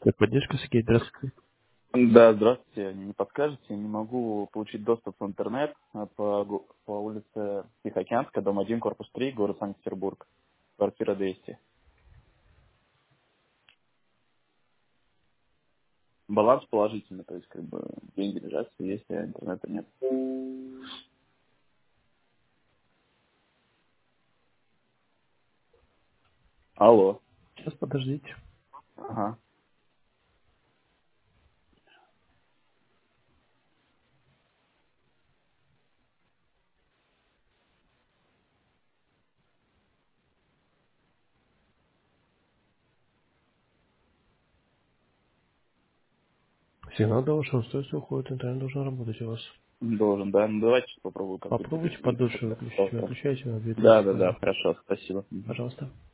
Поддержка, Сергей, здравствуйте. Да, здравствуйте. Не подскажете, не могу получить доступ в интернет по улице Тихоокеанская, дом 1, корпус 3, город Санкт-Петербург, квартира 200. Баланс положительный, то есть как бы деньги лежат, все есть, а интернета нет. Алло. Сейчас подождите. Ага. Сигнал до вашего устройства уходит, интернет должен работать у вас. Должен, да? Ну давайте попробую как-то Попробуйте перезвонить. подольше выключить. Выключайте на 2-3 Да, да, да, секунды. хорошо, спасибо. Пожалуйста.